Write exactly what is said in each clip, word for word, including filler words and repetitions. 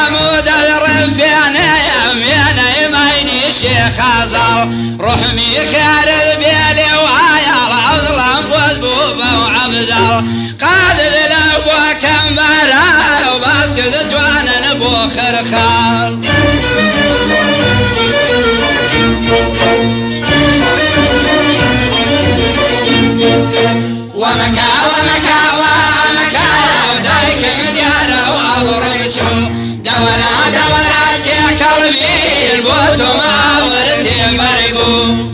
عمود الرفياني يمين يمين الشيخ أزر رحمي خير البيلي وعيال أظلم وذبوبة وعبدال قادر الأبوة كمبرة وباسكت جوان نبو خرخال ومكا ومكا ومكا ودايك مديانة وأبرمشو دورا دورا تيك قلبي البوت وما ورتي برقو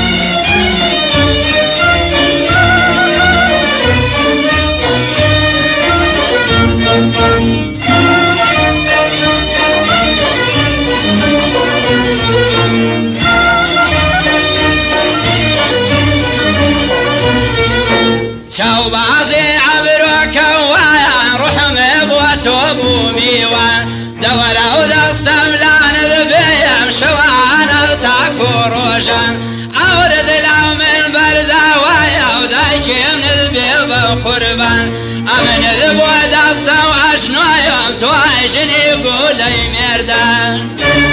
شو بعضي عبرك ويا رحمي بوتوب وميوان دورا ودستم لان ذبيم شوان تاكو روشان أورد لو من بردا ويا ودايكي من ذبيب وقربان أمن ذبو دستم عشنو يوم توعشني قولي مردان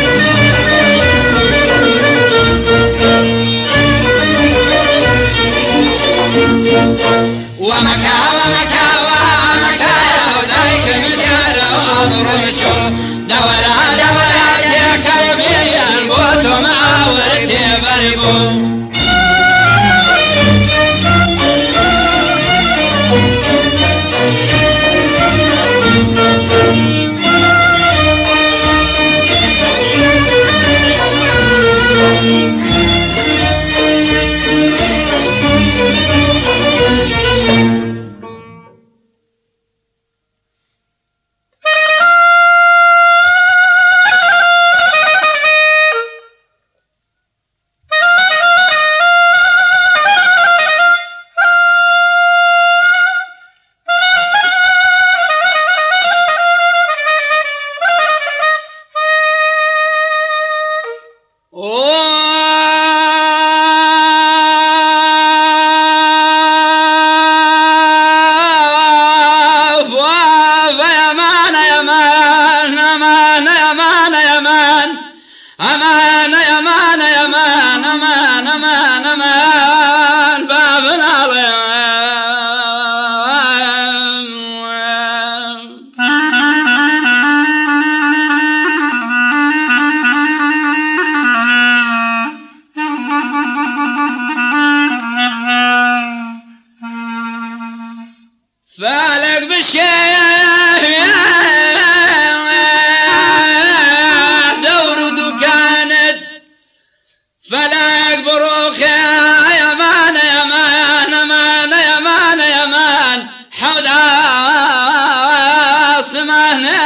ومكا ومكا ومكا ودايك مليار وأبرمشو دورا دورا تيك قلبي البوت وما ورتي برقو فالك بالشيء دور دكانت فلك بروخ يا مان يا مان مان يا مان يا مان حمد اسمه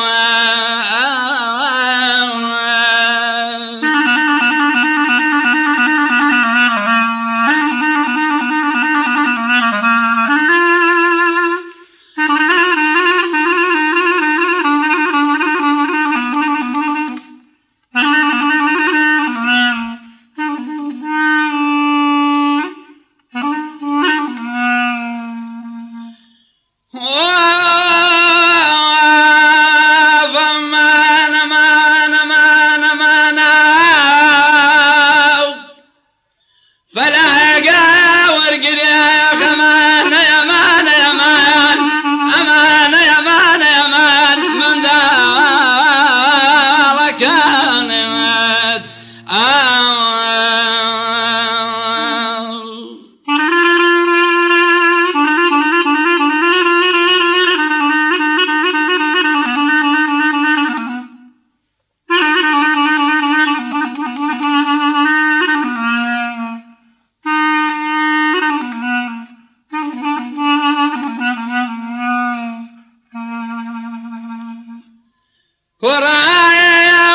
ورايا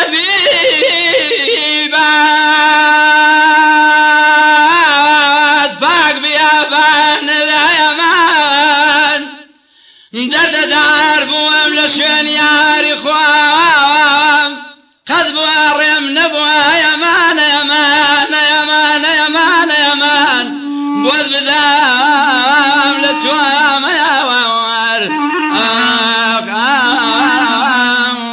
وبيبات باق بيابان ذا يمان درد دار بوام لشين ياري خوام قد بوارم نبوى يمان يمان يمان يمان يمان بوذ بذام لتوام يا وار آخ آخ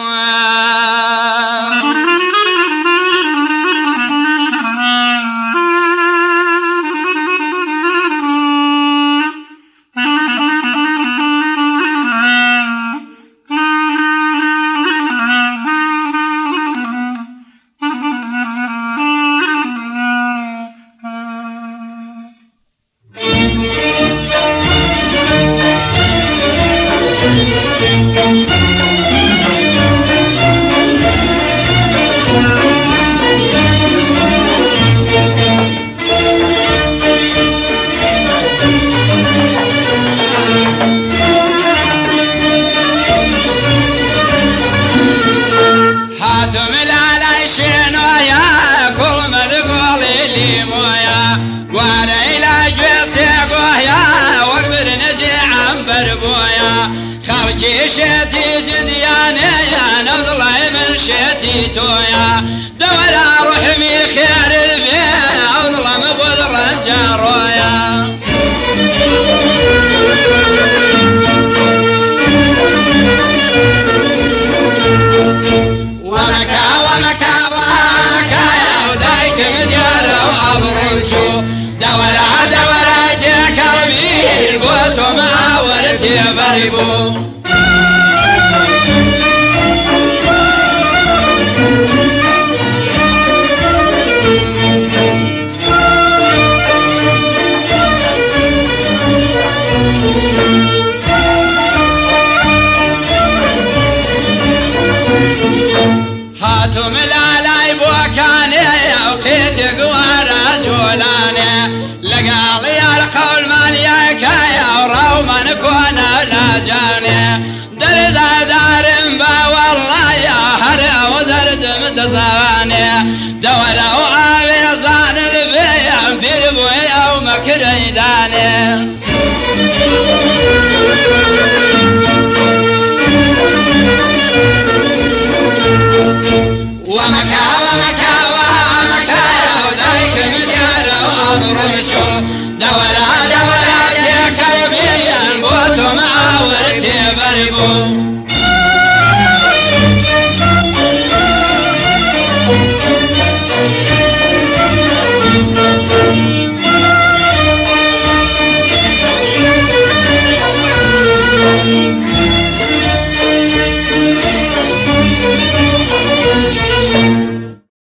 هاتم العلي شنويا كل مذقول لي مويا وانا الى جوسي قويا واقبر نزيع بربويا خرجي شتي زندياني نبض الله من شتي تويا دولا روحمي خير البيع اظلم بذر الجرويا ومكا ومكا ومكا يا ودايك مدير وعبرنشو دولا دولا جاك ربي القوت وما ورتي بريبو هاتم العلاي بوكاني وقيت قوار زولاني لقالي القول ماليك يا وروما نكون لازاني درد دار با والله يا هر ودرد متزاني دولة وعابي صان البيع في ربويا ومكريداني